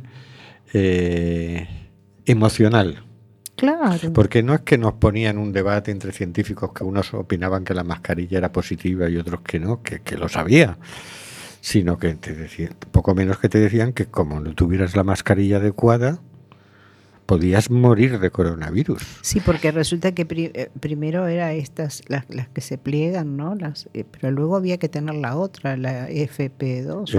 emocional. Claro. Porque no es que nos ponían un debate entre científicos que unos opinaban que la mascarilla era positiva y otros que no, que lo sabía, sino que te decían, poco menos que te decían que como no tuvieras la mascarilla adecuada, podías morir de coronavirus. Sí, porque resulta que primero era las que se pliegan, ¿no? Pero luego había que tener la otra, la FP2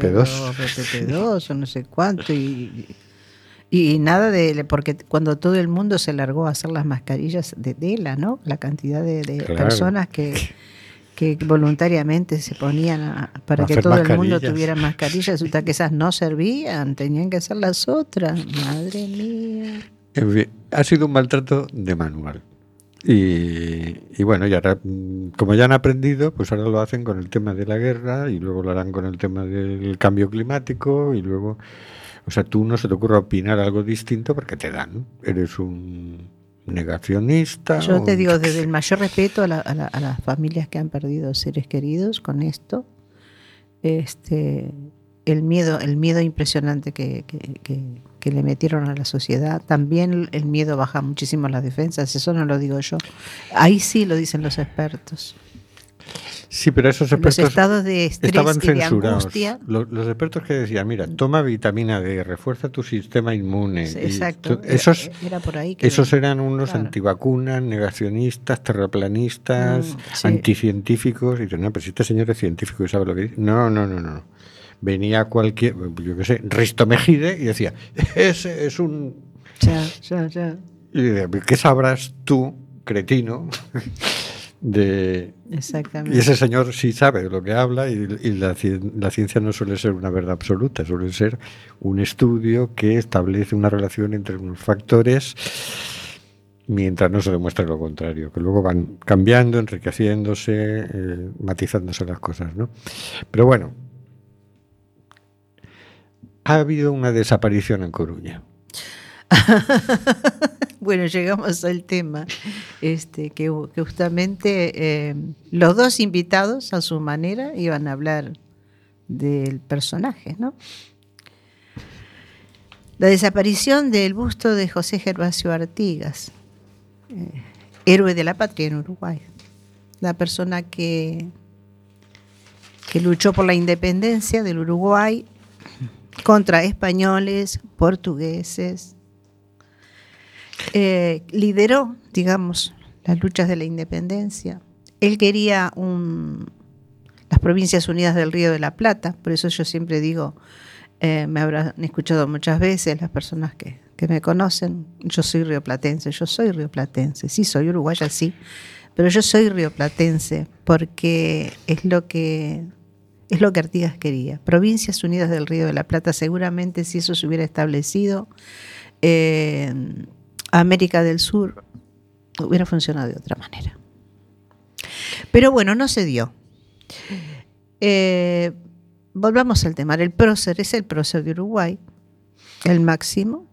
o no sé cuánto, y nada porque cuando todo el mundo se largó a hacer las mascarillas de tela, ¿no? La cantidad de personas que voluntariamente se ponían para que todo el mundo tuviera mascarillas, resulta que esas no servían, tenían que hacer las otras. Madre mía. En fin, ha sido un maltrato de manual. Y bueno, y ahora, como ya han aprendido, pues ahora lo hacen con el tema de la guerra y luego lo harán con el tema del cambio climático y luego... O sea, tú no se te ocurre opinar algo distinto porque te dan. Eres un negacionista. Yo te digo, desde el mayor respeto a las familias que han perdido seres queridos con esto, el miedo impresionante que le metieron a la sociedad, también el miedo baja muchísimo las defensas, eso no lo digo yo. Ahí sí lo dicen los expertos. Sí, pero esos Los expertos estados de estrés estaban y de censurados. angustia. Los expertos que decían, mira, toma vitamina D, refuerza tu sistema inmune. Sí, Y exacto. esos Era por ahí que esos eran unos claro. antivacunas, negacionistas, terraplanistas, sí. anticientíficos. Y dicen, no, pero si este señor es científico y sabe lo que dice. No. Venía cualquier, yo qué sé, Risto Mejide y decía, ese es un... Ya. Y decía, ¿qué sabrás tú, cretino? Exactamente. Y ese señor sí sabe de lo que habla y la ciencia no suele ser una verdad absoluta, suele ser un estudio que establece una relación entre unos factores mientras no se demuestre lo contrario, que luego van cambiando, enriqueciéndose, matizándose las cosas, ¿no? Pero bueno, ha habido una desaparición en Coruña. Bueno, llegamos al tema que justamente los dos invitados a su manera iban a hablar del personaje, ¿no? La desaparición del busto de José Gervasio Artigas, héroe de la patria en Uruguay, la persona que luchó por la independencia del Uruguay contra españoles, portugueses. Lideró, digamos, las luchas de la independencia. Él quería las Provincias Unidas del Río de la Plata, por eso yo siempre digo, me habrán escuchado muchas veces las personas que me conocen, yo soy rioplatense, sí soy uruguaya, sí, pero yo soy rioplatense porque es lo que Artigas quería. Provincias Unidas del Río de la Plata, seguramente si eso se hubiera establecido, América del Sur hubiera funcionado de otra manera. Pero bueno, no se dio. Volvamos al tema. El prócer es el prócer de Uruguay, el máximo.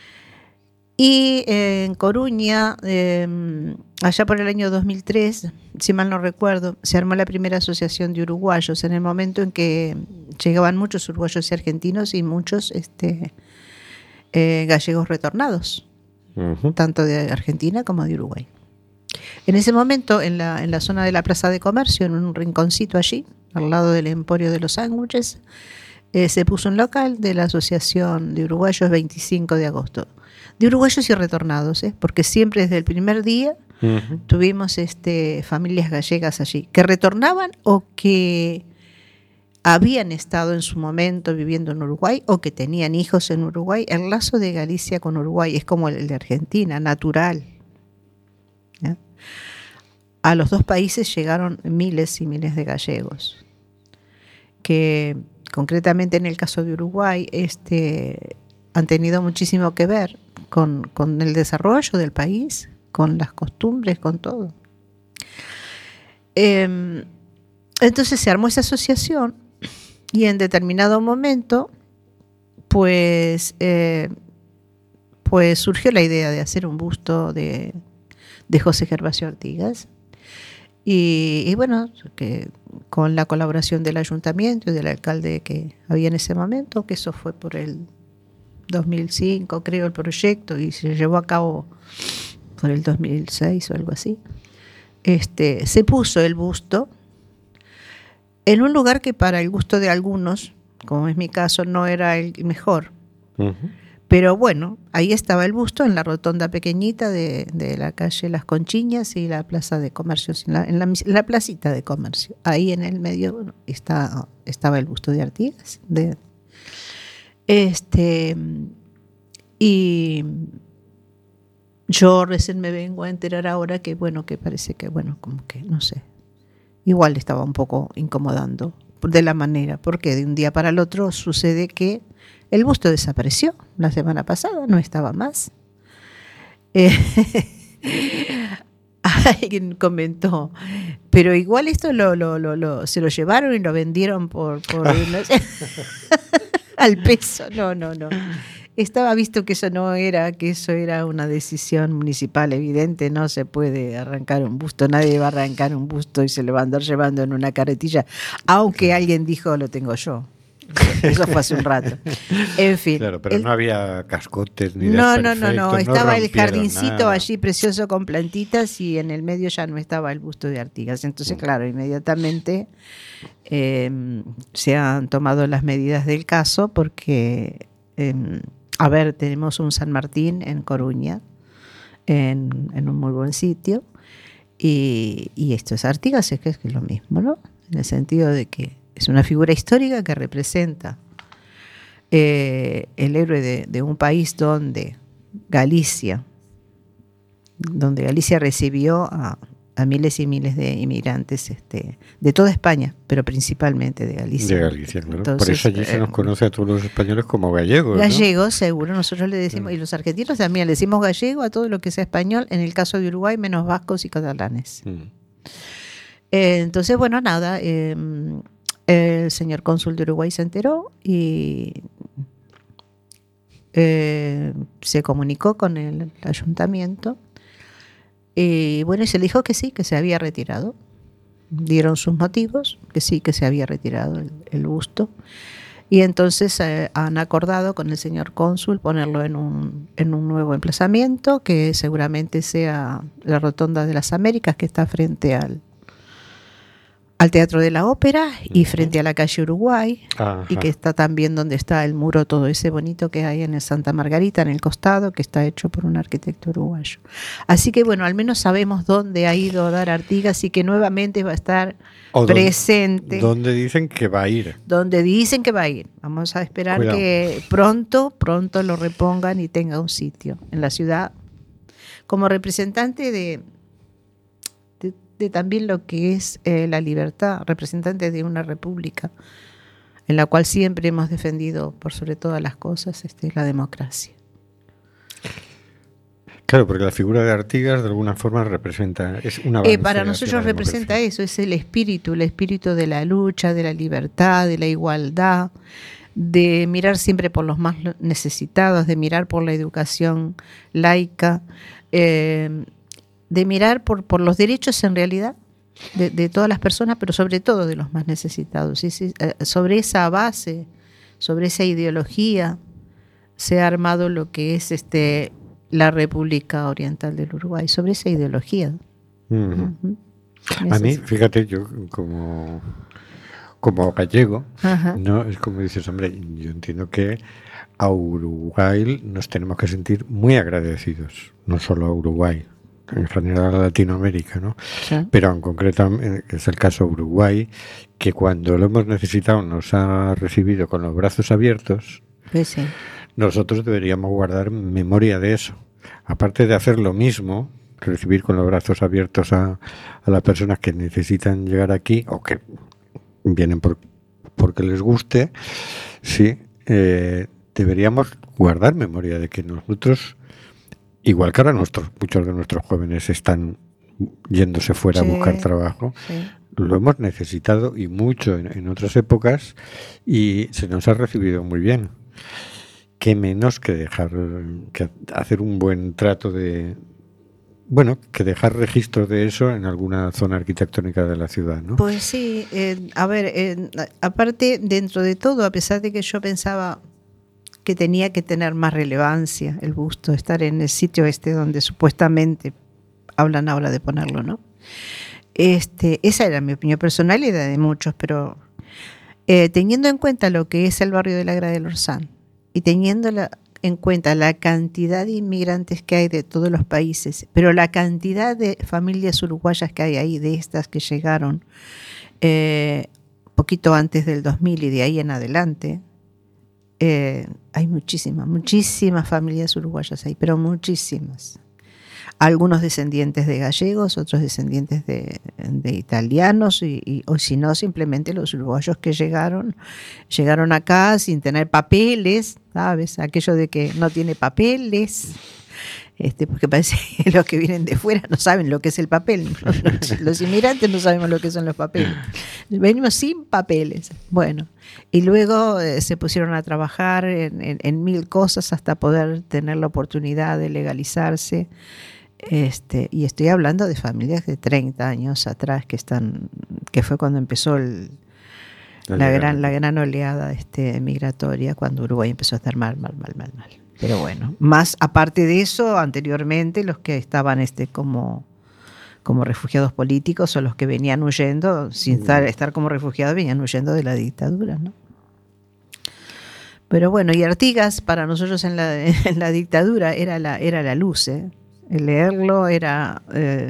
Y en Coruña, allá por el año 2003, si mal no recuerdo, se armó la primera asociación de uruguayos, en el momento en que llegaban muchos uruguayos y argentinos y muchos gallegos retornados. Uh-huh. Tanto de Argentina como de Uruguay. En ese momento, en la zona de la Plaza de Comercio, en un rinconcito allí, al lado del Emporio de los Sándwiches, se puso un local de la Asociación de Uruguayos 25 de agosto. De uruguayos y retornados, porque siempre desde el primer día uh-huh. tuvimos familias gallegas allí, que retornaban o que habían estado en su momento viviendo en Uruguay o que tenían hijos en Uruguay. El lazo de Galicia con Uruguay es como el de Argentina, natural. ¿Ya? A los dos países llegaron miles y miles de gallegos, que concretamente en el caso de Uruguay han tenido muchísimo que ver con el desarrollo del país, con las costumbres, con todo. Entonces se armó esa asociación. Y en determinado momento, pues surgió la idea de hacer un busto de José Gervasio Artigas. Y bueno, que con la colaboración del ayuntamiento y del alcalde que había en ese momento, que eso fue por el 2005, creo, el proyecto, y se llevó a cabo por el 2006 o algo así, se puso el busto en un lugar que para el gusto de algunos, como es mi caso, no era el mejor. Uh-huh. Pero bueno, ahí estaba el busto en la rotonda pequeñita de la calle Las Conchiñas y la plaza de comercio, en la placita de comercio. Ahí en el medio, bueno, estaba el busto de Artigas. Y yo recién me vengo a enterar ahora que, bueno, que parece que, bueno, como que, no sé, igual le estaba un poco incomodando de la manera, porque de un día para el otro sucede que el busto desapareció la semana pasada, no estaba más. Alguien comentó, pero igual esto se lo llevaron y lo vendieron por al peso. No. Estaba visto que eso era una decisión municipal evidente, no se puede arrancar un busto, nadie va a arrancar un busto y se lo va a andar llevando en una carretilla, aunque alguien dijo lo tengo yo. Eso fue hace un rato. En fin. Claro, pero no había cascotes ni No. desperfectos, Estaba el rompieron jardincito nada. allí precioso con plantitas y en el medio ya no estaba el busto de Artigas. Entonces, claro, inmediatamente se han tomado las medidas del caso porque, a ver, tenemos un San Martín en Coruña, en un muy buen sitio, y esto es Artigas, es que es lo mismo, ¿no? En el sentido de que es una figura histórica que representa el héroe de un país donde Galicia recibió a miles y miles de inmigrantes de toda España, pero principalmente de Galicia. De Galicia, claro. Entonces, por eso allí se nos conoce a todos los españoles como gallegos, ¿no? Gallegos, seguro, nosotros le decimos, y los argentinos también le decimos gallego a todo lo que sea español, en el caso de Uruguay, menos vascos y catalanes. Entonces, bueno, nada, el señor cónsul de Uruguay se enteró y se comunicó con el ayuntamiento y bueno, y se le dijo que sí, que se había retirado. Dieron sus motivos, que sí, que se había retirado el busto. Y entonces han acordado con el señor cónsul ponerlo en un nuevo emplazamiento, que seguramente sea la Rotonda de las Américas, que está frente al Teatro de la Ópera y frente a la calle Uruguay. Ajá. Y que está también donde está el muro, todo ese bonito que hay en el Santa Margarita, en el costado, que está hecho por un arquitecto uruguayo. Así que bueno, al menos sabemos dónde ha ido a dar Artigas y que nuevamente va a estar presente. ¿Dónde dicen que va a ir? Donde dicen que va a ir. Vamos a esperar que pronto lo repongan y tenga un sitio en la ciudad como representante de también lo que es la libertad, representante de una república en la cual siempre hemos defendido por sobre todas las cosas la democracia. Claro, porque la figura de Artigas de alguna forma representa, es una avance para nosotros representa eso, es el espíritu de la lucha, de la libertad, de la igualdad, de mirar siempre por los más necesitados, de mirar por la educación laica, de mirar por los derechos en realidad de todas las personas, pero sobre todo de los más necesitados. Sobre esa base, sobre esa ideología, se ha armado lo que es la República Oriental del Uruguay, sobre esa ideología. A mí, fíjate, yo como gallego, no es como dices, hombre, yo entiendo que a Uruguay nos tenemos que sentir muy agradecidos, no solo a Uruguay, en general a Latinoamérica, ¿no? Sí. Pero en concreto es el caso de Uruguay, que cuando lo hemos necesitado nos ha recibido con los brazos abiertos. Pues sí. Nosotros deberíamos guardar memoria de eso. Aparte de hacer lo mismo, recibir con los brazos abiertos a las personas que necesitan llegar aquí o que vienen porque les guste, sí, deberíamos guardar memoria de que nosotros, igual que ahora muchos de nuestros jóvenes están yéndose fuera a buscar trabajo, lo hemos necesitado y mucho en otras épocas y se nos ha recibido muy bien. Qué menos que hacer un buen trato que dejar registro de eso en alguna zona arquitectónica de la ciudad, ¿no? Pues sí, aparte, dentro de todo, a pesar de que yo pensaba que tenía que tener más relevancia el busto, estar en el sitio donde supuestamente hablan ahora de ponerlo, ¿no? Esa era mi opinión personal y la de muchos, pero teniendo en cuenta lo que es el barrio de la Grada del Orsán y teniendo en cuenta la cantidad de inmigrantes que hay de todos los países, pero la cantidad de familias uruguayas que hay ahí, de estas que llegaron poquito antes del 2000 y de ahí en adelante, hay muchísimas familias uruguayas ahí, pero muchísimas. Algunos descendientes de gallegos, otros descendientes de italianos, o si no, simplemente los uruguayos que llegaron acá sin tener papeles, ¿sabes? Aquello de que no tiene papeles, porque parece que los que vienen de fuera no saben lo que es el papel. Los inmigrantes no sabemos lo que son los papeles. Venimos sin papeles. Bueno, y luego se pusieron a trabajar en mil cosas hasta poder tener la oportunidad de legalizarse. Y estoy hablando de familias de 30 años atrás que fue cuando empezó la gran oleada migratoria, cuando Uruguay empezó a estar mal. Pero bueno, más aparte de eso, anteriormente los que estaban como refugiados políticos o los que venían huyendo, sin estar como refugiados, venían huyendo de la dictadura, ¿no? Pero bueno, y Artigas para nosotros en la dictadura era la luz, ¿eh? El leerlo era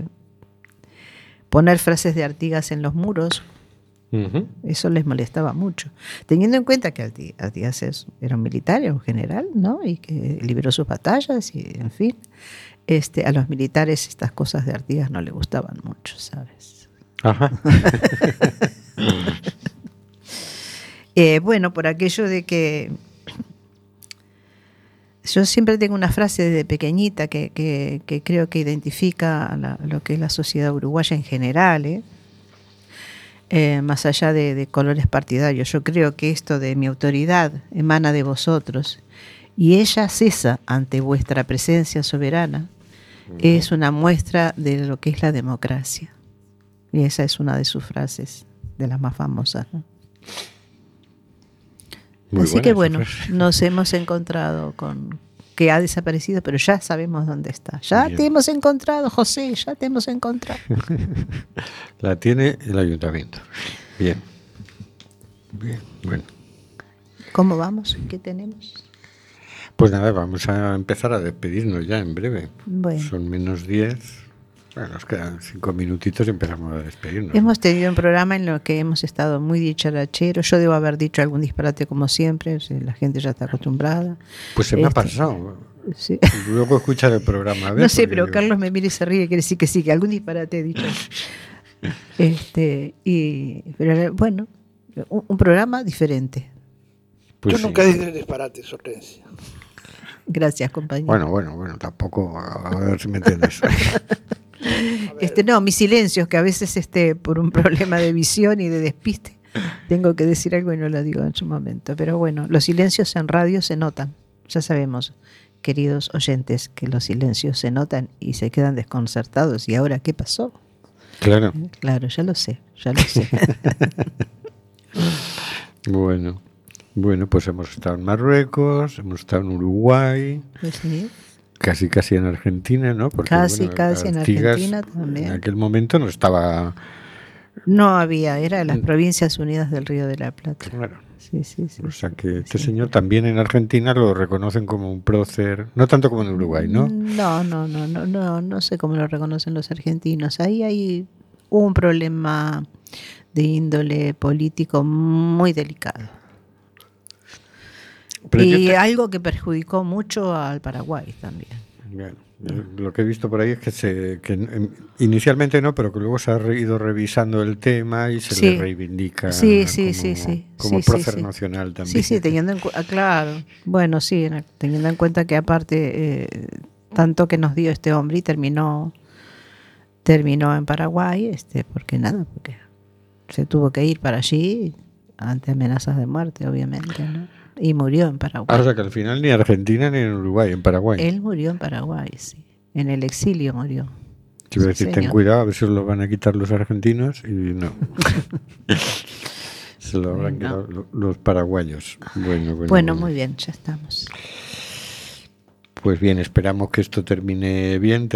poner frases de Artigas en los muros. Uh-huh. Eso les molestaba mucho, teniendo en cuenta que Artigas era un militar, era un general, ¿no? Y que libró sus batallas y, en fin, a los militares estas cosas de Artigas no le gustaban mucho, ¿sabes? Ajá. Bueno, por aquello de que yo siempre tengo una frase desde pequeñita que creo que identifica lo que es la sociedad uruguaya en general, más allá de colores partidarios. Yo creo que esto de mi autoridad emana de vosotros y ella cesa ante vuestra presencia soberana, es una muestra de lo que es la democracia. Y esa es una de sus frases, de las más famosas, ¿no? Así que bueno, nos hemos encontrado con que ha desaparecido, pero ya sabemos dónde está. Ya Bien. Te hemos encontrado, José, ya te hemos encontrado. La tiene el ayuntamiento. Bien, bueno. ¿Cómo vamos? ¿Qué tenemos? Pues nada, vamos a empezar a despedirnos ya en breve. Bueno. Son menos 10. Bueno, nos quedan 5 minutitos y empezamos a despedirnos. Hemos tenido un programa en lo que hemos estado muy dicharacheros. Yo debo haber dicho algún disparate como siempre. La gente ya está acostumbrada. Pues se me ha pasado. Sí. Luego escuchar el programa. No sé, pero Carlos me mira y se ríe. Quiere decir que sí, que algún disparate he dicho. Pero bueno, un programa diferente. Pues tú nunca dices disparates, Hortensia. Gracias, compañero. Bueno, tampoco. A ver si me entiendes. No, mis silencios, que a veces por un problema de visión y de despiste tengo que decir algo y no lo digo en su momento. Pero bueno, los silencios en radio se notan. Ya sabemos, queridos oyentes, que los silencios se notan y se quedan desconcertados. ¿Y ahora qué pasó? Claro. Claro, ya lo sé. Bueno, pues hemos estado en Marruecos, hemos estado en Uruguay. Pues sí. Casi en Argentina, ¿no? Porque, casi en Argentina también. En aquel momento no estaba... No había, era de las Provincias Unidas del Río de la Plata. Claro. Sí. O sea que este señor también en Argentina lo reconocen como un prócer, no tanto como en Uruguay, ¿no? No sé cómo lo reconocen los argentinos. Ahí hubo un problema de índole político muy delicado. Pero algo que perjudicó mucho al Paraguay también. Bueno, lo que he visto por ahí es que inicialmente no, pero que luego se ha ido revisando el tema y se le reivindica como prócer nacional también. Sí, teniendo en cuenta, claro. Bueno, sí, teniendo en cuenta que aparte tanto que nos dio este hombre y terminó en Paraguay, porque se tuvo que ir para allí ante amenazas de muerte, obviamente, ¿no? Y murió en Paraguay. O sea que al final ni Argentina ni en Uruguay, en Paraguay. Él murió en Paraguay, sí. En el exilio murió. Quiero decir, ten cuidado, a ver si os lo van a quitar los argentinos y no. Se lo habrán quitado los paraguayos. Bueno, muy bien, ya estamos. Pues bien, esperamos que esto termine bien,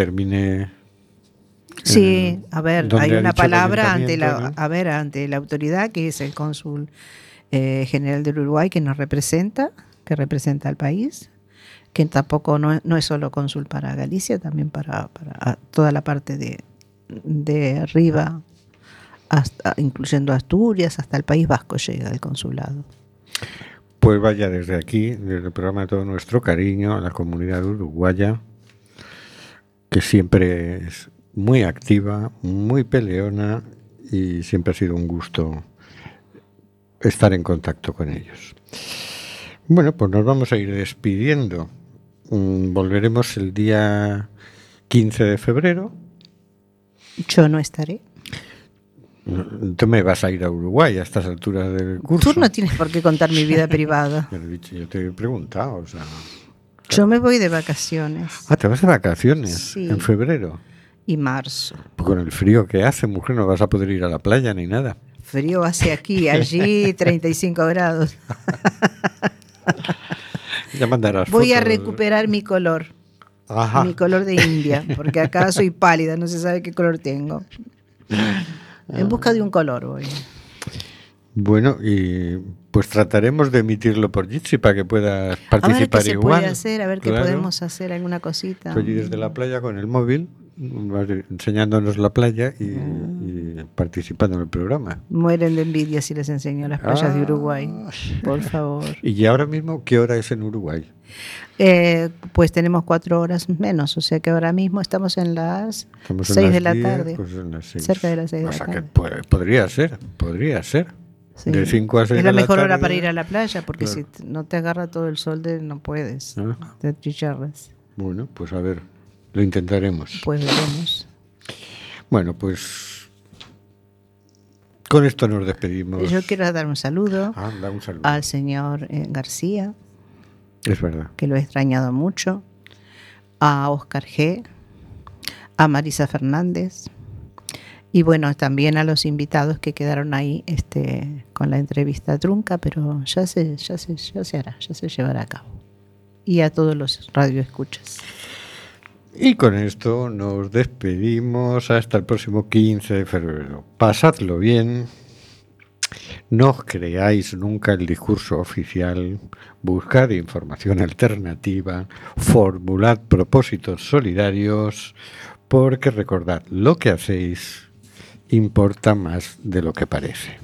Sí, a ver, hay una palabra ante la autoridad, que es el cónsul general del Uruguay, que representa al país, que tampoco no es solo cónsul para Galicia, también para toda la parte de arriba, incluyendo Asturias, hasta el País Vasco llega el consulado. Pues vaya, desde aquí, desde el programa, todo nuestro cariño a la comunidad uruguaya, que siempre es muy activa, muy peleona, y siempre ha sido un gusto estar en contacto con ellos. Bueno, pues nos vamos a ir despidiendo. Volveremos el día 15 de febrero. Yo no estaré. Tú me vas a ir a Uruguay a estas alturas del curso. Tú no tienes por qué contar mi vida privada. Yo te he preguntado, o sea... Yo me voy de vacaciones. Ah, ¿te vas de vacaciones? Sí. En febrero. Y marzo. Pues con el frío que hace, mujer, no vas a poder ir a la playa ni nada. frío hace aquí, allí 35 grados. Ya mandarás Voy a fotos. recuperar mi color. Ajá. Mi color de India, porque acá soy pálida, no se sabe qué color tengo. En busca de un color voy. Bueno, y pues trataremos de emitirlo por Jitsi para que puedas participar A ver qué se igual. puede hacer, a ver qué Claro. podemos hacer, alguna cosita. Tú allí desde la playa con el móvil, vas enseñándonos la playa y participando en el programa. Mueren de envidia si les enseño las playas de Uruguay. Por favor. ¿Y ahora mismo qué hora es en Uruguay? Pues tenemos 4 horas menos, o sea que ahora mismo estamos en las Estamos en 6 las de la 10, tarde. pues en las 6. Cerca de las 6 de O la sea que tarde. podría ser. Sí. De 5 a 6 es de la mejor hora tarde. para ir a la playa, porque Claro. si no te agarra todo el sol, no puedes. Ah. Te chicharras. Bueno, pues a ver, lo intentaremos. Pues veremos. Bueno, pues con esto nos despedimos. Yo quiero dar un saludo Da un saludo. al señor García, Es verdad. que lo he extrañado mucho, a Oscar G., a Marisa Fernández y bueno, también a los invitados que quedaron ahí con la entrevista trunca, pero ya se hará, ya se llevará a cabo. Y a todos los radioescuchas. Y con esto nos despedimos hasta el próximo 15 de febrero. Pasadlo bien. No os creáis nunca el discurso oficial, buscad información alternativa, formulad propósitos solidarios, porque recordad, lo que hacéis importa más de lo que parece.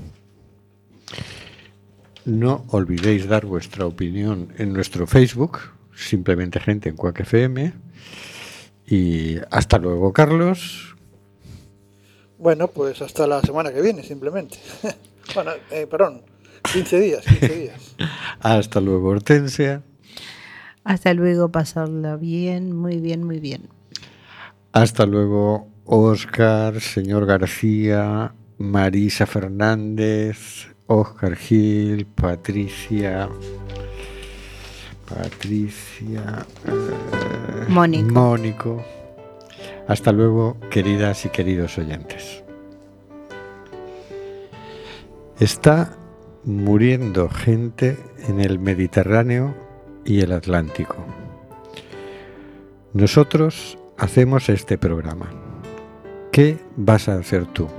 No olvidéis dar vuestra opinión en nuestro Facebook, simplemente gente en Quack FM. Y hasta luego, Carlos. Bueno, pues hasta la semana que viene, simplemente. Bueno, perdón, 15 días. Hasta luego, Hortensia. Hasta luego, pasarla bien, muy bien, muy bien. Hasta luego, Óscar, señor García, Marisa Fernández, Óscar Gil, Patricia, Mónico. Hasta luego, queridas y queridos oyentes. Está muriendo gente en el Mediterráneo y el Atlántico. Nosotros hacemos este programa. ¿Qué vas a hacer tú?